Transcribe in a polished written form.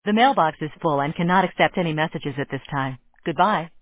The mailbox is full and cannot accept any messages at this time. Goodbye.